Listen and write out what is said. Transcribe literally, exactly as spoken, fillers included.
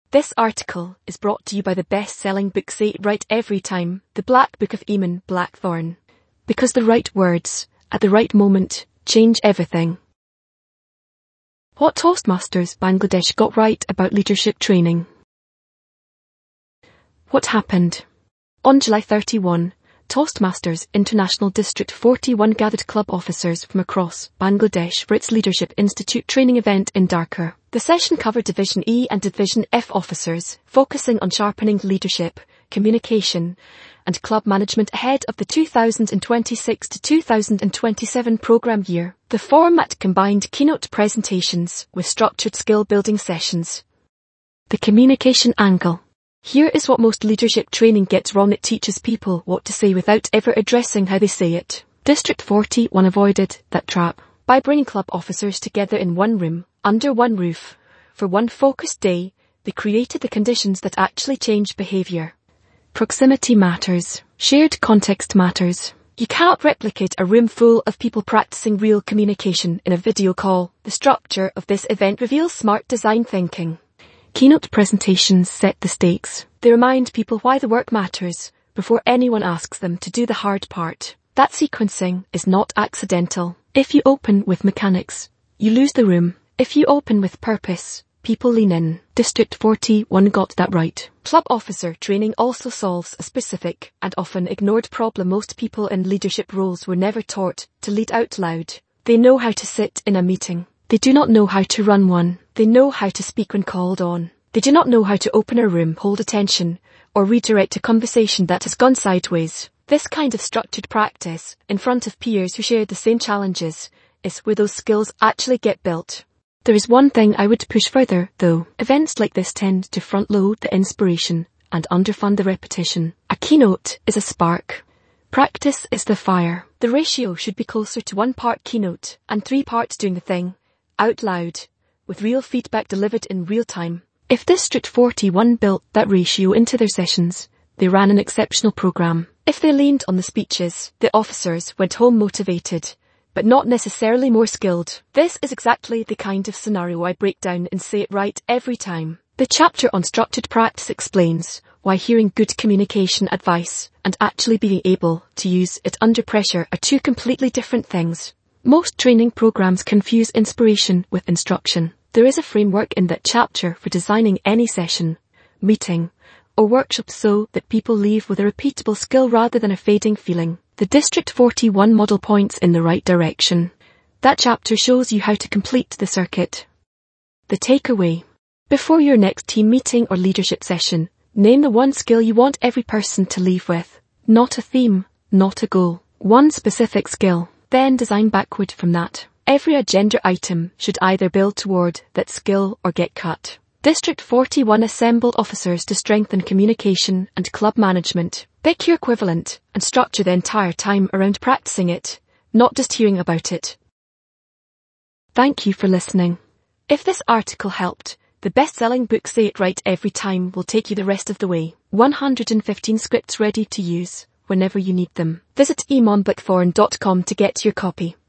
This article is brought to you by the best-selling book Say It Right Every Time, The Black Book of Eamon Blackthorne. Because the right words, at the right moment, change everything. What Toastmasters Bangladesh got right about leadership training. What happened? On July thirty-first, Toastmasters International District forty-one gathered club officers from across Bangladesh for its Leadership Institute training event in Dhaka. The session covered Division E and Division F officers, focusing on sharpening leadership, communication, and club management ahead of the two thousand twenty-six to two thousand twenty-seven program year. The format combined keynote presentations with structured skill-building sessions. The communication angle. Here is what most leadership training gets wrong. It teaches people what to say without ever addressing how they say it. District forty-one avoided that trap by bringing club officers together in one room, under one roof. For one focused day, they created the conditions that actually change behaviour. Proximity matters. Shared context matters. You can't replicate a room full of people practicing real communication in a video call. The structure of this event reveals smart design thinking. Keynote presentations set the stakes. They remind people why the work matters before anyone asks them to do the hard part. That sequencing is not accidental. If you open with mechanics, you lose the room. If you open with purpose, people lean in. District forty-one got that right. Club officer training also solves a specific and often ignored problem. Most people in leadership roles were never taught to lead out loud. They know how to sit in a meeting. They do not know how to run one. They know how to speak when called on. They do not know how to open a room, hold attention, or redirect a conversation that has gone sideways. This kind of structured practice, in front of peers who share the same challenges, is where those skills actually get built. There is one thing I would push further, though. Events like this tend to front-load the inspiration and underfund the repetition. A keynote is a spark. Practice is the fire. The ratio should be closer to one part keynote and three parts doing the thing, out loud, with real feedback delivered in real time. If District forty-one built that ratio into their sessions, they ran an exceptional program. If they leaned on the speeches, the officers went home motivated, but not necessarily more skilled. This is exactly the kind of scenario I break down and Say It Right Every Time. The chapter on structured practice explains why hearing good communication advice and actually being able to use it under pressure are two completely different things. Most training programs confuse inspiration with instruction. There is a framework in that chapter for designing any session, meeting, or workshop so that people leave with a repeatable skill rather than a fading feeling. The District forty-one model points in the right direction. That chapter shows you how to complete the circuit. The takeaway. Before your next team meeting or leadership session, name the one skill you want every person to leave with. Not a theme, not a goal. One specific skill. Then design backward from that. Every agenda item should either build toward that skill or get cut. District forty-one assembled officers to strengthen communication and club management. Pick your equivalent and structure the entire time around practicing it, not just hearing about it. Thank you for listening. If this article helped, the best-selling book Say It Right Every Time will take you the rest of the way. one hundred fifteen scripts ready to use whenever you need them. Visit eamon blackthorne dot com to get your copy.